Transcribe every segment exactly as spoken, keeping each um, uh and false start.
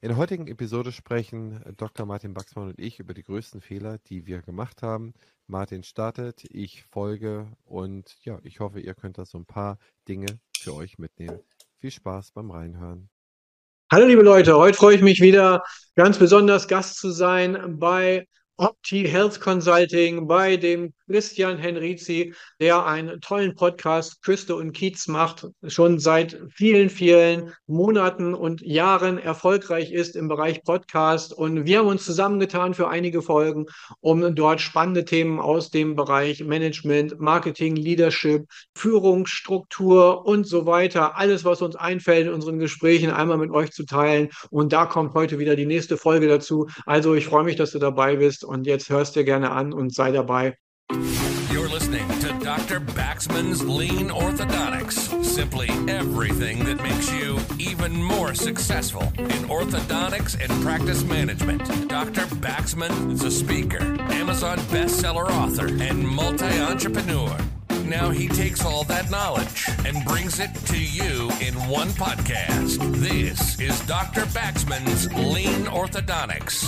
In der heutigen Episode sprechen Doktor Martin Baxmann und ich über die größten Fehler, die wir gemacht haben. Martin startet, ich folge und ja, ich hoffe, ihr könnt da so ein paar Dinge für euch mitnehmen. Viel Spaß beim Reinhören. Hallo liebe Leute, heute freue ich mich wieder ganz besonders Gast zu sein bei Opti Health Consulting, bei dem Christian Henrizi, der einen tollen Podcast Küste und Kiez macht, schon seit vielen, vielen Monaten und Jahren erfolgreich ist im Bereich Podcast. Und wir haben uns zusammengetan für einige Folgen, um dort spannende Themen aus dem Bereich Management, Marketing, Leadership, Führungsstruktur und so weiter, alles, was uns einfällt in unseren Gesprächen, einmal mit euch zu teilen. Und da kommt heute wieder die nächste Folge dazu. Also ich freue mich, dass du dabei bist und jetzt hörst dir gerne an und sei dabei. You're listening to Doctor Baxman's Lean Orthodontics. Simply everything that makes you even more successful in orthodontics and practice management. Doctor Baxman is a speaker, Amazon bestseller author, and multi-entrepreneur. Now he takes all that knowledge and brings it to you in one podcast. This is Doctor Baxman's Lean Orthodontics.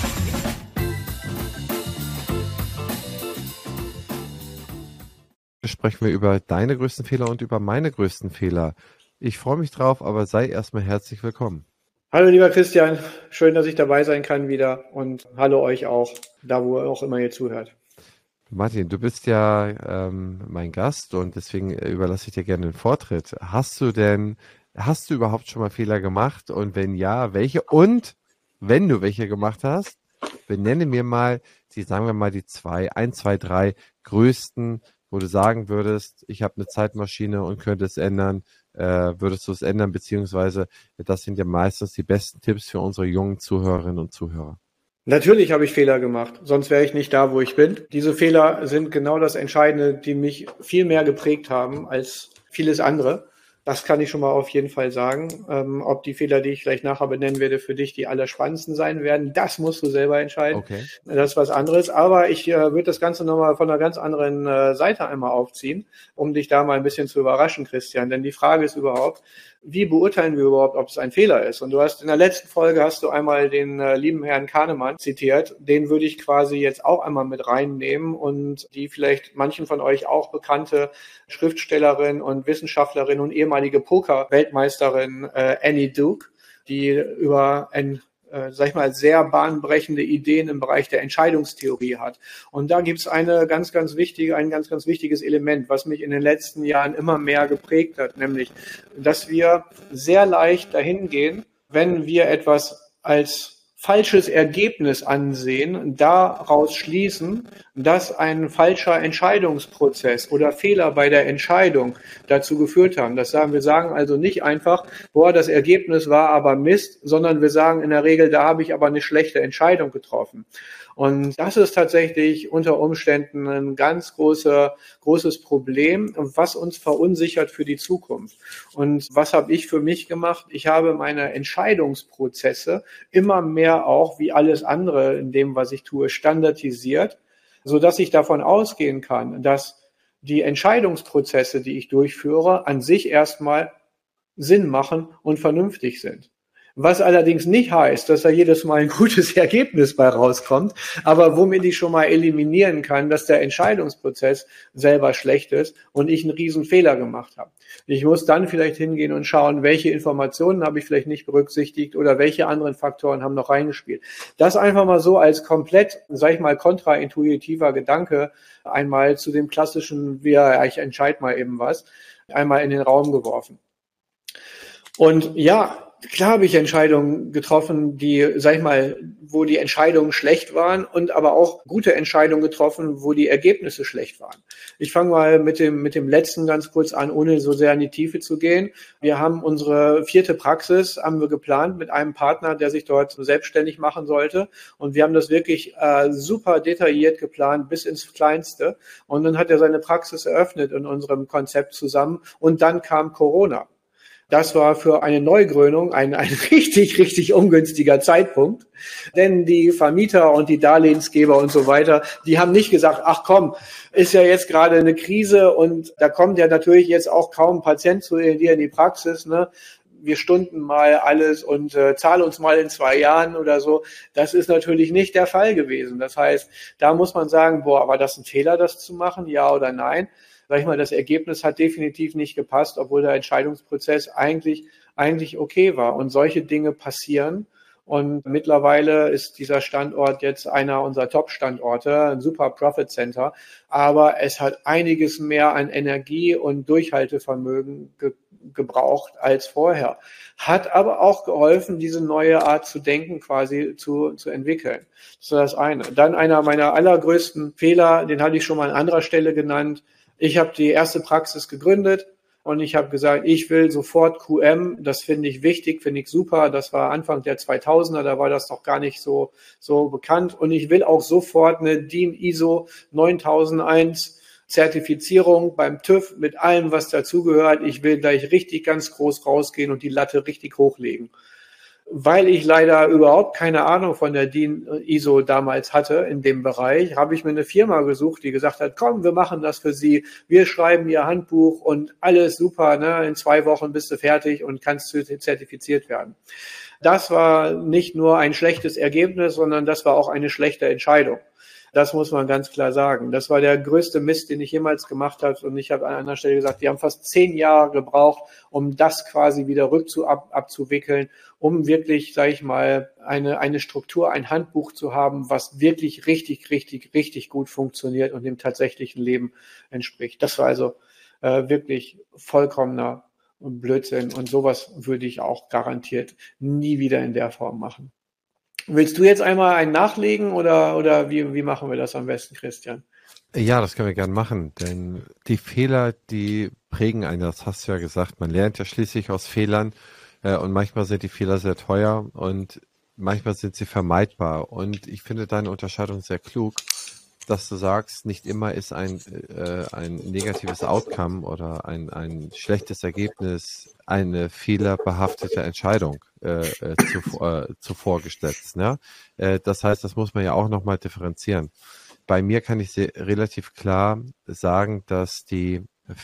Sprechen wir über deine größten Fehler und über meine größten Fehler. Ich freue mich drauf, aber sei erstmal herzlich willkommen. Hallo lieber Christian, schön, dass ich dabei sein kann wieder und hallo euch auch, da wo auch immer ihr zuhört. Martin, du bist ja ähm, mein Gast und deswegen überlasse ich dir gerne den Vortritt. Hast du denn, hast du überhaupt schon mal Fehler gemacht und wenn ja, welche? Und wenn du welche gemacht hast, benenne mir mal die, sagen wir mal, die zwei, ein, zwei, drei größten, wo du sagen würdest, ich habe eine Zeitmaschine und könnte es ändern, äh, würdest du es ändern, beziehungsweise das sind ja meistens die besten Tipps für unsere jungen Zuhörerinnen und Zuhörer. Natürlich habe ich Fehler gemacht, sonst wäre ich nicht da, wo ich bin. Diese Fehler sind genau das Entscheidende, die mich viel mehr geprägt haben als vieles andere. Das kann ich schon mal auf jeden Fall sagen. Ähm, ob die Fehler, die ich vielleicht nachher benennen werde, für dich die allerspannendsten sein werden, das musst du selber entscheiden. Okay. Das ist was anderes. Aber ich äh, würde das Ganze nochmal von einer ganz anderen äh, Seite einmal aufziehen, um dich da mal ein bisschen zu überraschen, Christian. Denn die Frage ist überhaupt, wie beurteilen wir überhaupt, ob es ein Fehler ist? Und du hast in der letzten Folge hast du einmal den äh, lieben Herrn Kahnemann zitiert. Den würde ich quasi jetzt auch einmal mit reinnehmen und die vielleicht manchen von euch auch bekannte Schriftstellerin und Wissenschaftlerin und ehemalige Poker-Weltmeisterin äh, Annie Duke, die über ein Äh, sag ich mal, sehr bahnbrechende Ideen im Bereich der Entscheidungstheorie hat. Und da gibt es eine ganz, ganz wichtige, ein ganz, ganz wichtiges Element, was mich in den letzten Jahren immer mehr geprägt hat, nämlich, dass wir sehr leicht dahin gehen, wenn wir etwas als falsches Ergebnis ansehen, daraus schließen, dass ein falscher Entscheidungsprozess oder Fehler bei der Entscheidung dazu geführt haben. Das sagen wir sagen also nicht einfach, boah, das Ergebnis war aber Mist, sondern wir sagen in der Regel, da habe ich aber eine schlechte Entscheidung getroffen. Und das ist tatsächlich unter Umständen ein ganz großer, großes Problem, was uns verunsichert für die Zukunft. Und was habe ich für mich gemacht? Ich habe meine Entscheidungsprozesse immer mehr auch, wie alles andere in dem, was ich tue, standardisiert, sodass ich davon ausgehen kann, dass die Entscheidungsprozesse, die ich durchführe, an sich erstmal Sinn machen und vernünftig sind. Was allerdings nicht heißt, dass da jedes Mal ein gutes Ergebnis bei rauskommt, aber womit ich schon mal eliminieren kann, dass der Entscheidungsprozess selber schlecht ist und ich einen riesen Fehler gemacht habe. Ich muss dann vielleicht hingehen und schauen, welche Informationen habe ich vielleicht nicht berücksichtigt oder welche anderen Faktoren haben noch reingespielt. Das einfach mal so als komplett, sag ich mal, kontraintuitiver Gedanke einmal zu dem klassischen, ja, ich entscheide mal eben was, einmal in den Raum geworfen. Und ja, klar habe ich Entscheidungen getroffen, die, sag ich mal, wo die Entscheidungen schlecht waren und aber auch gute Entscheidungen getroffen, wo die Ergebnisse schlecht waren. Ich fange mal mit dem, mit dem letzten ganz kurz an, ohne so sehr in die Tiefe zu gehen. Wir haben unsere vierte Praxis, haben wir geplant mit einem Partner, der sich dort selbstständig machen sollte. Und wir haben das wirklich äh, super detailliert geplant, bis ins Kleinste. Und dann hat er seine Praxis eröffnet in unserem Konzept zusammen. Und dann kam Corona. Das war für eine Neugründung ein, ein richtig, richtig ungünstiger Zeitpunkt. Denn die Vermieter und die Darlehensgeber und so weiter, die haben nicht gesagt, ach komm, ist ja jetzt gerade eine Krise und da kommt ja natürlich jetzt auch kaum ein Patient zu dir in die Praxis, ne? wir stunden mal alles und äh, zahl uns mal in zwei Jahren oder so. Das ist natürlich nicht der Fall gewesen. Das heißt, da muss man sagen, boah, war das ein Fehler, das zu machen? Ja oder nein? Sag ich mal, das Ergebnis hat definitiv nicht gepasst, obwohl der Entscheidungsprozess eigentlich, eigentlich okay war. Und solche Dinge passieren. Und mittlerweile ist dieser Standort jetzt einer unserer Top-Standorte, ein super Profit Center. Aber es hat einiges mehr an Energie und Durchhaltevermögen ge- gebraucht als vorher. Hat aber auch geholfen, diese neue Art zu denken quasi zu, zu entwickeln. Das ist das eine. Dann einer meiner allergrößten Fehler, den hatte ich schon mal an anderer Stelle genannt. Ich habe die erste Praxis gegründet. Und ich habe gesagt, ich will sofort Q M, das finde ich wichtig, finde ich super. Das war Anfang der zweitausender, da war das noch gar nicht so so bekannt. Und ich will auch sofort eine D I N I S O neuntausendeins Zertifizierung beim TÜV mit allem, was dazugehört. Ich will gleich richtig ganz groß rausgehen und die Latte richtig hochlegen. Weil ich leider überhaupt keine Ahnung von der D I N I S O damals hatte in dem Bereich, habe ich mir eine Firma gesucht, die gesagt hat, komm, wir machen das für Sie. Wir schreiben Ihr Handbuch und alles super, ne? In zwei Wochen bist du fertig und kannst zertifiziert werden. Das war nicht nur ein schlechtes Ergebnis, sondern das war auch eine schlechte Entscheidung. Das muss man ganz klar sagen. Das war der größte Mist, den ich jemals gemacht habe. Und ich habe an einer Stelle gesagt, die haben fast zehn Jahre gebraucht, um das quasi wieder rückzu ab, abzuwickeln, um wirklich, sage ich mal, eine eine Struktur, ein Handbuch zu haben, was wirklich richtig, richtig, richtig gut funktioniert und dem tatsächlichen Leben entspricht. Das war also äh, wirklich vollkommener Blödsinn. Und sowas würde ich auch garantiert nie wieder in der Form machen. Willst du jetzt einmal einen nachlegen oder, oder wie, wie machen wir das am besten, Christian? Ja, das können wir gern machen, denn die Fehler, die prägen einen, das hast du ja gesagt. Man lernt ja schließlich aus Fehlern äh, und manchmal sind die Fehler sehr teuer und manchmal sind sie vermeidbar. Und ich finde deine Unterscheidung sehr klug, dass du sagst, nicht immer ist ein, äh, ein negatives Outcome oder ein, ein schlechtes Ergebnis eine fehlerbehaftete Entscheidung äh, äh, zu, äh, zuvor gesetzt. Ne? Äh, das heißt, das muss man ja auch nochmal differenzieren. Bei mir kann ich sehr, relativ klar sagen, dass die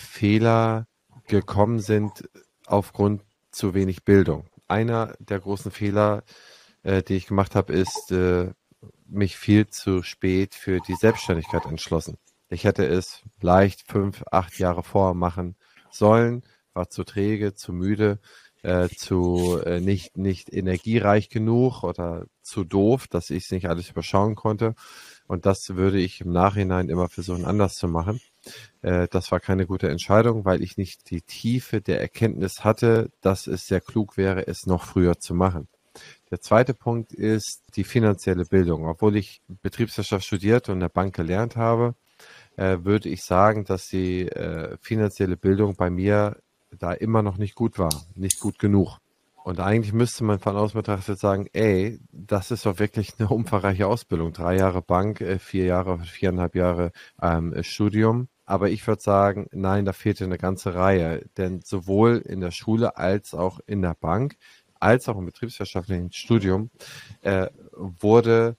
Fehler gekommen sind aufgrund zu wenig Bildung. Einer der großen Fehler, äh, die ich gemacht habe, ist, äh, mich viel zu spät für die Selbstständigkeit entschlossen. Ich hätte es leicht fünf, acht Jahre vorher machen sollen, war zu träge, zu müde, äh, zu äh, nicht nicht energiereich genug oder zu doof, dass ich es nicht alles überschauen konnte. Und das würde ich im Nachhinein immer versuchen, anders zu machen. Äh, das war keine gute Entscheidung, weil ich nicht die Tiefe der Erkenntnis hatte, dass es sehr klug wäre, es noch früher zu machen. Der zweite Punkt ist die finanzielle Bildung. Obwohl ich Betriebswirtschaft studiert und in der Bank gelernt habe, äh, würde ich sagen, dass die äh, finanzielle Bildung bei mir da immer noch nicht gut war, nicht gut genug. Und eigentlich müsste man von außen betrachtet sagen, ey, das ist doch wirklich eine umfangreiche Ausbildung. Drei Jahre Bank, äh, vier Jahre, viereinhalb Jahre ähm, Studium. Aber ich würde sagen, nein, da fehlte eine ganze Reihe. Denn sowohl in der Schule als auch in der Bank als auch im betriebswirtschaftlichen Studium äh, wurde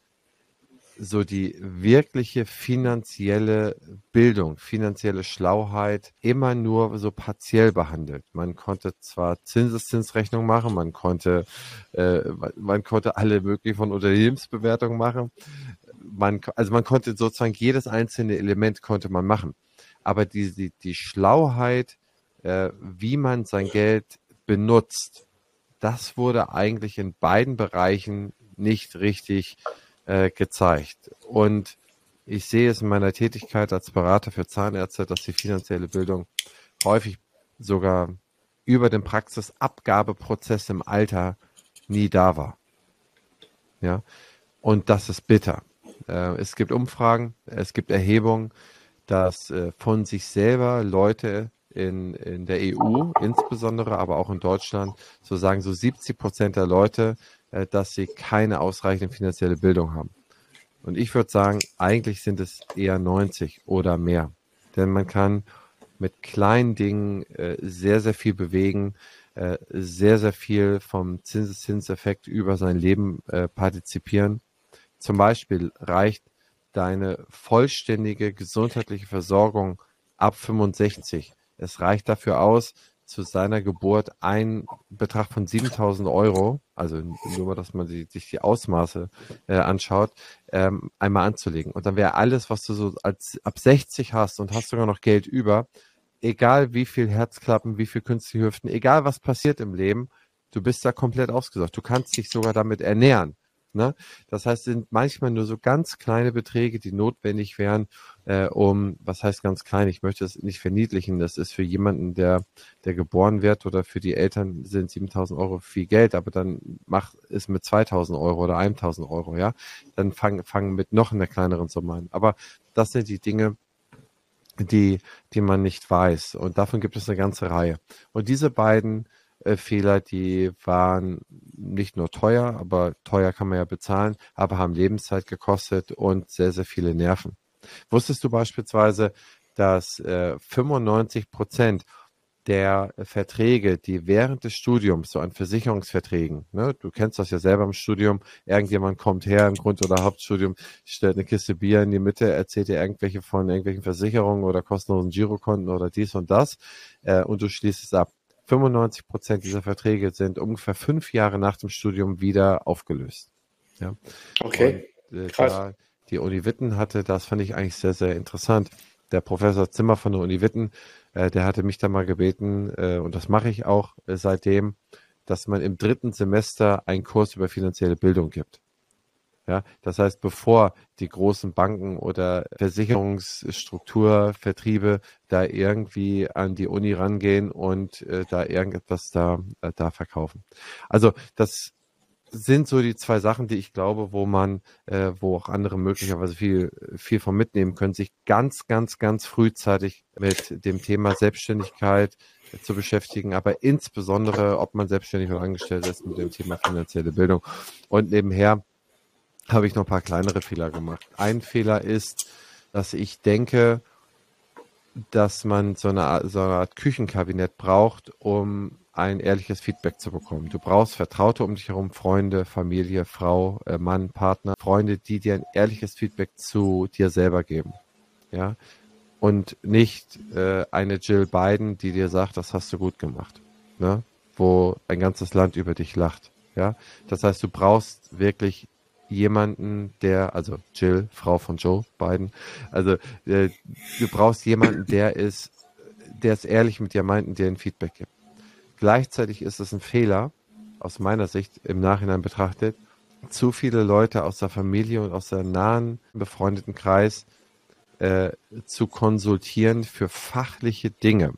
so die wirkliche finanzielle Bildung, finanzielle Schlauheit immer nur so partiell behandelt. Man konnte zwar Zinseszinsrechnung machen, man konnte äh, man konnte alle möglichen von Unternehmensbewertungen machen. Man, also man konnte sozusagen jedes einzelne Element konnte man machen. Aber die, die, die Schlauheit, äh, wie man sein Geld benutzt, das wurde eigentlich in beiden Bereichen nicht richtig äh, gezeigt. Und ich sehe es in meiner Tätigkeit als Berater für Zahnärzte, dass die finanzielle Bildung häufig sogar über den Praxisabgabeprozess im Alter nie da war. Ja, und das ist bitter. Äh, es gibt Umfragen, es gibt Erhebungen, dass äh, von sich selber Leute in, in der E U insbesondere, aber auch in Deutschland, so sagen so siebzig Prozent der Leute, äh, dass sie keine ausreichende finanzielle Bildung haben. Und ich würde sagen, eigentlich sind es eher neunzig oder mehr. Denn man kann mit kleinen Dingen äh, sehr, sehr viel bewegen, äh, sehr, sehr viel vom Zinseszinseffekt über sein Leben äh, partizipieren. Zum Beispiel reicht deine vollständige gesundheitliche Versorgung ab fünfundsechzig. Es reicht dafür aus, zu seiner Geburt einen Betrag von siebentausend Euro, also nur mal, dass man die, sich die Ausmaße äh, anschaut, ähm, einmal anzulegen. Und dann wäre alles, was du so als ab sechzig hast und hast sogar noch Geld über, egal wie viel Herzklappen, wie viel künstliche Hüften, egal was passiert im Leben, du bist da komplett ausgesorgt. Du kannst dich sogar damit ernähren. Ne? Das heißt, es sind manchmal nur so ganz kleine Beträge, die notwendig wären, äh, um, was heißt ganz klein, ich möchte es nicht verniedlichen, das ist für jemanden, der, der geboren wird oder für die Eltern sind siebentausend Euro viel Geld, aber dann mach es mit zweitausend Euro oder tausend Euro, ja, dann fang, fang mit noch einer kleineren Summe an. Aber das sind die Dinge, die, die man nicht weiß, und davon gibt es eine ganze Reihe. Und diese beiden Fehler, die waren nicht nur teuer, aber teuer kann man ja bezahlen, aber haben Lebenszeit gekostet und sehr, sehr viele Nerven. Wusstest du beispielsweise, dass äh, fünfundneunzig Prozent der Verträge, die während des Studiums, so an Versicherungsverträgen, ne, du kennst das ja selber im Studium, irgendjemand kommt her im Grund- oder Hauptstudium, stellt eine Kiste Bier in die Mitte, erzählt dir irgendwelche von irgendwelchen Versicherungen oder kostenlosen Girokonten oder dies und das, äh, und du schließt es ab. fünfundneunzig Prozent dieser Verträge sind ungefähr fünf Jahre nach dem Studium wieder aufgelöst. Ja. Okay, und, äh, krass. Da die Uni Witten hatte, das fand ich eigentlich sehr, sehr interessant. Der Professor Zimmer von der Uni Witten, äh, der hatte mich da mal gebeten, äh, und das mache ich auch äh, seitdem, dass man im dritten Semester einen Kurs über finanzielle Bildung gibt. Ja, das heißt, bevor die großen Banken oder Versicherungsstruktur, Vertriebe da irgendwie an die Uni rangehen und äh, da irgendetwas da, äh, da verkaufen. Also das sind so die zwei Sachen, die ich glaube, wo man, äh, wo auch andere möglicherweise viel, viel von mitnehmen können, sich ganz, ganz, ganz frühzeitig mit dem Thema Selbstständigkeit äh, zu beschäftigen, aber insbesondere, ob man selbstständig oder angestellt ist, mit dem Thema finanzielle Bildung. Und nebenher habe ich noch ein paar kleinere Fehler gemacht. Ein Fehler ist, dass ich denke, dass man so eine, so eine Art Küchenkabinett braucht, um ein ehrliches Feedback zu bekommen. Du brauchst Vertraute um dich herum, Freunde, Familie, Frau, äh, Mann, Partner, Freunde, die dir ein ehrliches Feedback zu dir selber geben. Ja, und nicht äh, eine Jill Biden, die dir sagt, das hast du gut gemacht, ne? Wo ein ganzes Land über dich lacht. Ja, das heißt, du brauchst wirklich jemanden, der, also Jill, Frau von Joe Biden, also äh, du brauchst jemanden, der ist, der es ehrlich mit dir meint und dir ein Feedback gibt. Gleichzeitig ist es ein Fehler, aus meiner Sicht im Nachhinein betrachtet, zu viele Leute aus der Familie und aus der nahen befreundeten Kreis äh, zu konsultieren für fachliche Dinge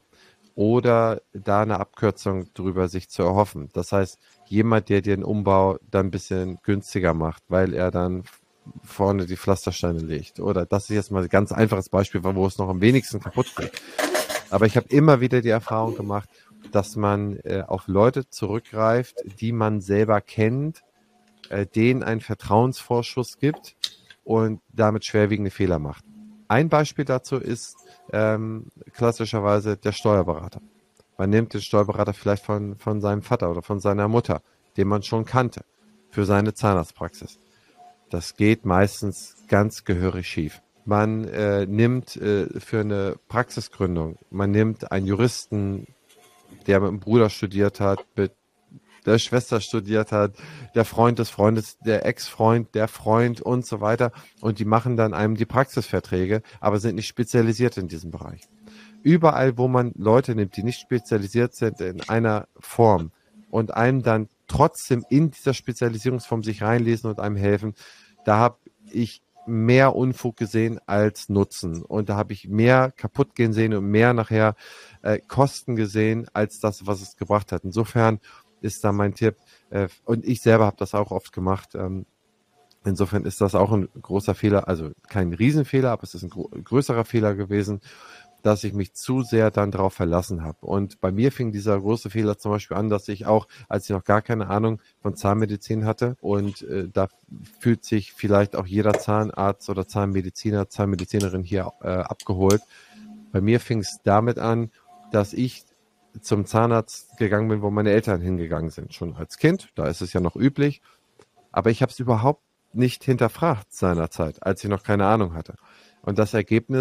oder da eine Abkürzung drüber sich zu erhoffen. Das heißt, jemand, der dir den Umbau dann ein bisschen günstiger macht, weil er dann vorne die Pflastersteine legt. Oder das ist jetzt mal ein ganz einfaches Beispiel, wo es noch am wenigsten kaputt geht. Aber ich habe immer wieder die Erfahrung gemacht, dass man äh, auf Leute zurückgreift, die man selber kennt, äh, denen einen Vertrauensvorschuss gibt und damit schwerwiegende Fehler macht. Ein Beispiel dazu ist ähm, klassischerweise der Steuerberater. Man nimmt den Steuerberater vielleicht von, von seinem Vater oder von seiner Mutter, den man schon kannte, für seine Zahnarztpraxis. Das geht meistens ganz gehörig schief. Man äh, nimmt äh, für eine Praxisgründung, man nimmt einen Juristen, der mit dem Bruder studiert hat, mit der Schwester studiert hat, der Freund des Freundes, der Ex-Freund, der Freund und so weiter. Und die machen dann einem die Praxisverträge, aber sind nicht spezialisiert in diesem Bereich. Überall, wo man Leute nimmt, die nicht spezialisiert sind in einer Form und einem dann trotzdem in dieser Spezialisierungsform sich reinlesen und einem helfen, da habe ich mehr Unfug gesehen als Nutzen. Und da habe ich mehr kaputt gehen sehen und mehr nachher äh, Kosten gesehen, als das, was es gebracht hat. Insofern ist da mein Tipp, äh, und ich selber habe das auch oft gemacht, ähm, insofern ist das auch ein großer Fehler, also kein Riesenfehler, aber es ist ein gro- größerer Fehler gewesen, dass ich mich zu sehr dann darauf verlassen habe. Und bei mir fing dieser große Fehler zum Beispiel an, dass ich auch, als ich noch gar keine Ahnung von Zahnmedizin hatte, und äh, da fühlt sich vielleicht auch jeder Zahnarzt oder Zahnmediziner, Zahnmedizinerin hier äh, abgeholt. Bei mir fing es damit an, dass ich zum Zahnarzt gegangen bin, wo meine Eltern hingegangen sind. Schon als Kind, da ist es ja noch üblich. Aber ich habe es überhaupt nicht hinterfragt seinerzeit, als ich noch keine Ahnung hatte. Und das Ergebnis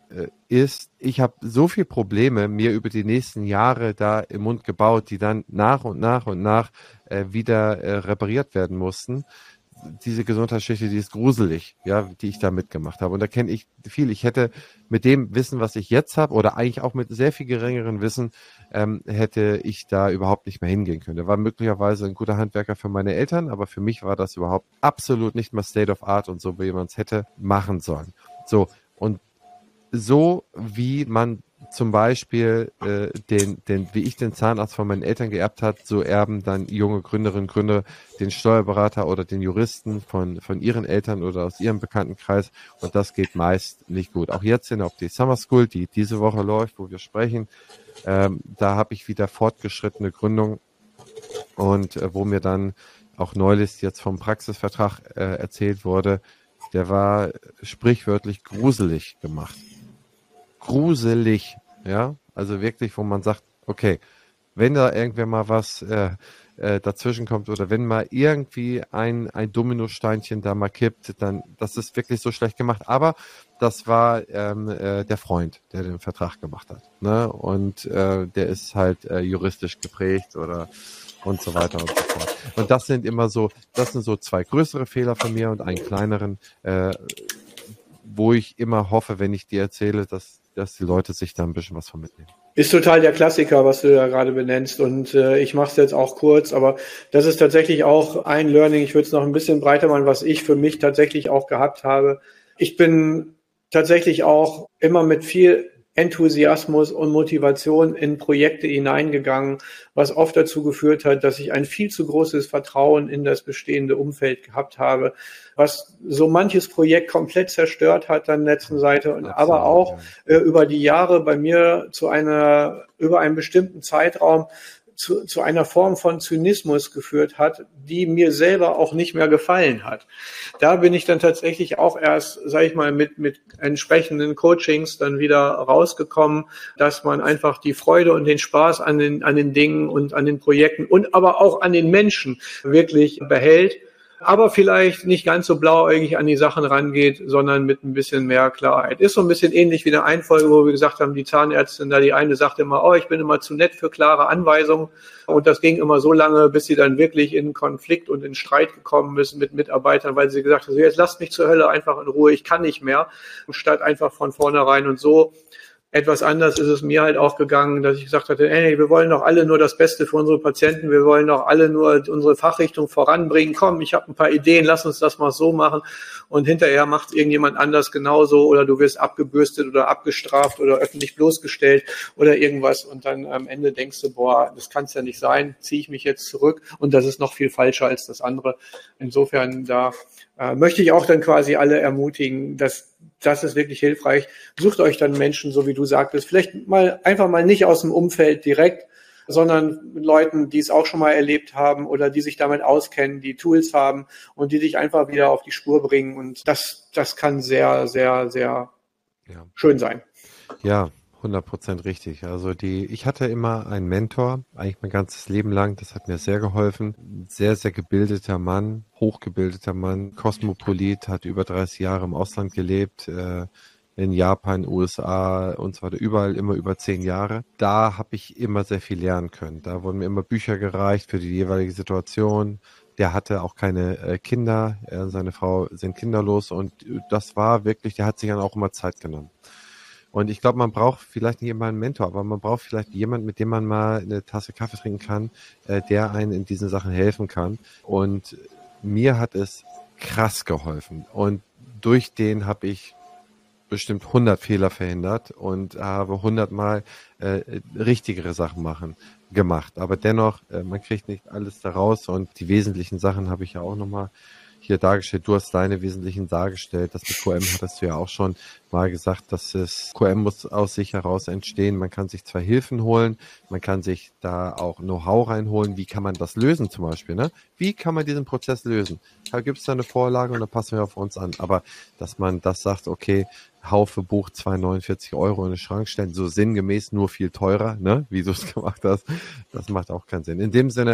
äh, ist, ich habe so viele Probleme mir über die nächsten Jahre da im Mund gebaut, die dann nach und nach und nach äh, wieder äh, repariert werden mussten. Diese Gesundheitsgeschichte, die ist gruselig, ja, die ich da mitgemacht habe. Und da kenne ich viel. Ich hätte mit dem Wissen, was ich jetzt habe, oder eigentlich auch mit sehr viel geringeren Wissen, ähm, hätte ich da überhaupt nicht mehr hingehen können. Er war möglicherweise ein guter Handwerker für meine Eltern, aber für mich war das überhaupt absolut nicht mal State of Art und so, wie man es hätte machen sollen. So, und so wie man zum Beispiel äh, den, den, wie ich den Zahnarzt von meinen Eltern geerbt hat, so erben dann junge Gründerinnen und Gründer den Steuerberater oder den Juristen von, von ihren Eltern oder aus ihrem Bekanntenkreis, und das geht meist nicht gut. Auch jetzt in der Summer School, die diese Woche läuft, wo wir sprechen, ähm, da habe ich wieder fortgeschrittene Gründung, und äh, wo mir dann auch neulich jetzt vom Praxisvertrag äh, erzählt wurde, der war sprichwörtlich gruselig gemacht. Gruselig, ja, also wirklich, wo man sagt, okay, wenn da irgendwer mal was äh, äh, dazwischen kommt oder wenn mal irgendwie ein, ein Dominosteinchen da mal kippt, dann, das ist wirklich so schlecht gemacht. Aber das war ähm, äh, der Freund, der den Vertrag gemacht hat, ne? Und äh, der ist halt äh, juristisch geprägt oder und so weiter und so fort. Und das sind immer so, das sind so zwei größere Fehler von mir und einen kleineren, äh, wo ich immer hoffe, wenn ich dir erzähle, dass dass die Leute sich da ein bisschen was von mitnehmen. Ist total der Klassiker, was du da gerade benennst, und äh, ich mache es jetzt auch kurz, aber das ist tatsächlich auch ein Learning. Ich würde es noch ein bisschen breiter machen, was ich für mich tatsächlich auch gehabt habe. Ich bin tatsächlich auch immer mit viel Enthusiasmus und Motivation in Projekte hineingegangen, was oft dazu geführt hat, dass ich ein viel zu großes Vertrauen in das bestehende Umfeld gehabt habe, was so manches Projekt komplett zerstört hat an der letzten Seite, und Absolut, aber auch ja. äh, über die Jahre bei mir zu einer, über einen bestimmten Zeitraum zu, zu einer Form von Zynismus geführt hat, die mir selber auch nicht mehr gefallen hat. Da bin ich dann tatsächlich auch erst, sage ich mal, mit mit entsprechenden Coachings dann wieder rausgekommen, dass man einfach die Freude und den Spaß an den an den Dingen und an den Projekten und aber auch an den Menschen wirklich behält, aber vielleicht nicht ganz so blauäugig an die Sachen rangeht, sondern mit ein bisschen mehr Klarheit. Ist so ein bisschen ähnlich wie eine Einfolge, wo wir gesagt haben, die Zahnärztin da, die eine sagte immer, oh, ich bin immer zu nett für klare Anweisungen. Und das ging immer so lange, bis sie dann wirklich in Konflikt und in Streit gekommen ist mit Mitarbeitern, weil sie gesagt hat, so, jetzt lasst mich zur Hölle einfach in Ruhe, ich kann nicht mehr. Statt einfach von vornherein. Und so etwas anders ist es mir halt auch gegangen, dass ich gesagt hatte, ey, wir wollen doch alle nur das Beste für unsere Patienten, wir wollen doch alle nur unsere Fachrichtung voranbringen. Komm, ich habe ein paar Ideen, lass uns das mal so machen. Und hinterher macht irgendjemand anders genauso, oder du wirst abgebürstet oder abgestraft oder öffentlich bloßgestellt oder irgendwas. Und dann am Ende denkst du, boah, das kann es ja nicht sein, ziehe ich mich jetzt zurück. Und das ist noch viel falscher als das andere. Insofern, da äh, möchte ich auch dann quasi alle ermutigen, dass das ist wirklich hilfreich. Sucht euch dann Menschen, so wie du sagtest, vielleicht mal einfach mal nicht aus dem Umfeld direkt, sondern mit Leuten, die es auch schon mal erlebt haben oder die sich damit auskennen, die Tools haben und die dich einfach wieder auf die Spur bringen. Und das, das kann sehr, sehr, sehr ja. schön sein. Ja, hundert Prozent richtig. Also die, ich hatte immer einen Mentor, eigentlich mein ganzes Leben lang. Das hat mir sehr geholfen. Sehr, sehr gebildeter Mann, hochgebildeter Mann, Kosmopolit, hat über dreißig Jahre im Ausland gelebt, äh, in Japan, U S A und so weiter, überall immer über zehn Jahre. Da habe ich immer sehr viel lernen können. Da wurden mir immer Bücher gereicht für die jeweilige Situation. Der hatte auch keine äh, Kinder, er und seine Frau sind kinderlos, und das war wirklich, der hat sich dann auch immer Zeit genommen. Und ich glaube, man braucht vielleicht nicht immer einen Mentor, aber man braucht vielleicht jemanden, mit dem man mal eine Tasse Kaffee trinken kann, äh, der einen in diesen Sachen helfen kann. Und mir hat es krass geholfen. Und durch den habe ich bestimmt hundert Fehler verhindert und habe hundertmal äh, richtigere Sachen machen gemacht. Aber dennoch, äh, man kriegt nicht alles daraus, und die wesentlichen Sachen habe ich ja auch nochmal hier dargestellt. Du hast deine wesentlichen dargestellt. Das mit Q M hattest du ja auch schon mal gesagt, dass es Q M muss aus sich heraus entstehen. Man kann sich zwar Hilfen holen, man kann sich da auch Know-how reinholen. Wie kann man das lösen zum Beispiel? Ne? Wie kann man diesen Prozess lösen? Da gibt es da eine Vorlage und da passen wir auf uns an. Aber dass man das sagt, okay, Haufe Buch zweihundertneunundvierzig Euro in den Schrank stellen, so sinngemäß, nur viel teurer, ne? Wie du es gemacht hast, das macht auch keinen Sinn. In dem Sinne,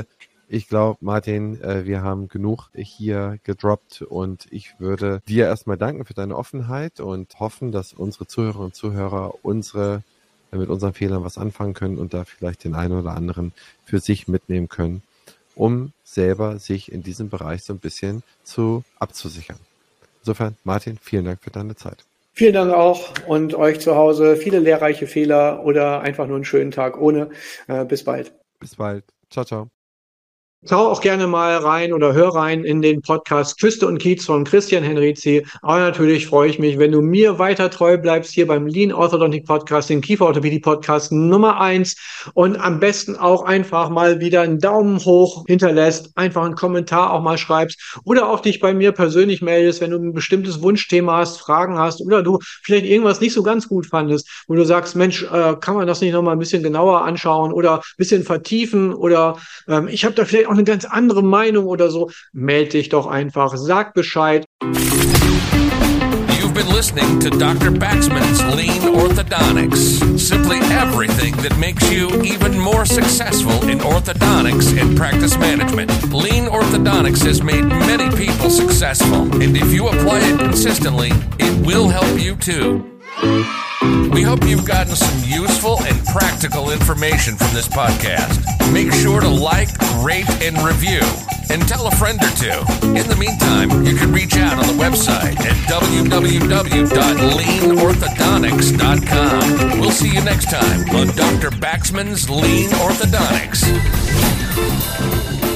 Ich glaube, Martin, äh, wir haben genug hier gedroppt und ich würde dir erstmal danken für deine Offenheit und hoffen, dass unsere Zuhörerinnen und Zuhörer unsere äh, mit unseren Fehlern was anfangen können und da vielleicht den einen oder anderen für sich mitnehmen können, um selber sich in diesem Bereich so ein bisschen zu abzusichern. Insofern, Martin, vielen Dank für deine Zeit. Vielen Dank auch und euch zu Hause viele lehrreiche Fehler oder einfach nur einen schönen Tag ohne. Äh, bis bald. Bis bald. Ciao, ciao. Schau auch gerne mal rein oder hör rein in den Podcast Küste und Kiez von Christian Henrizi. Aber natürlich freue ich mich, wenn du mir weiter treu bleibst hier beim Lean Orthodontic Podcast, den Kieferorthopädie Podcast Nummer eins und am besten auch einfach mal wieder einen Daumen hoch hinterlässt, einfach einen Kommentar auch mal schreibst oder auch dich bei mir persönlich meldest, wenn du ein bestimmtes Wunschthema hast, Fragen hast oder du vielleicht irgendwas nicht so ganz gut fandest, wo du sagst, Mensch, äh, kann man das nicht nochmal ein bisschen genauer anschauen oder ein bisschen vertiefen oder ähm, ich habe da vielleicht auch eine ganz andere Meinung oder so, melde dich doch einfach, sag Bescheid. You've been listening to Doctor Baxman's Lean Orthodontics. Simply everything that makes you even more successful in orthodontics and practice management. Lean Orthodontics has made many people successful, and if you apply it consistently, it will help you too. We hope you've gotten some useful and practical information from this podcast. Make sure to like, rate, and review. And tell a friend or two. In the meantime, you can reach out on the website at w w w dot lean orthodontics dot com. We'll see you next time on Doctor Baxman's Lean Orthodontics.